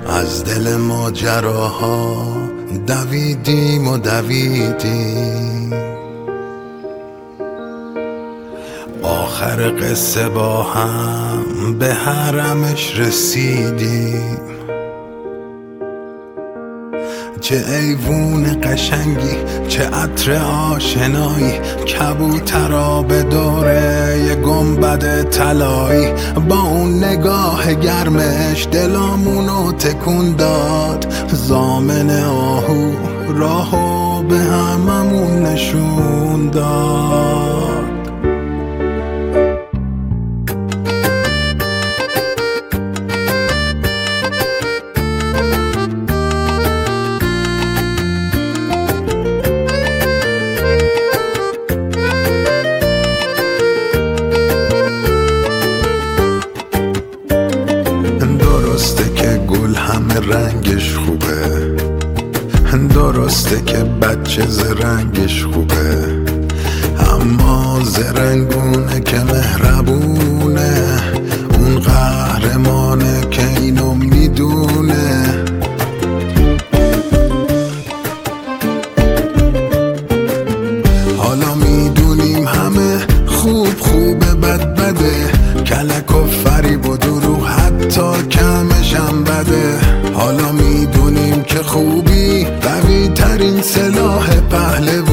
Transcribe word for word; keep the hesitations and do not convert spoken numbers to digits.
از دل ماجراها دویدیم و دویدیم، آخر قصه با هم به حرمش رسیدیم. چه ایوون قشنگی، چه عطر آشنایی، کبوترا به دوره یه گنبد طلایی. با اون نگاه گرمش دلامونو تکون داد، ضامن آهو راهو به هممون نشون داد. درسته که گل همه رنگش خوبه، درسته که بچه زرنگش خوبه، اما زرنگونه که مهربونه، اون قهرمانه که اینو میدونه. حالا میدونیم همه خوب خوبه بد بده، کلک و فریب و دروغ حتی کمش هم بده. حالا میدونیم که خوبی قوی ترین سلاح پهلوانه.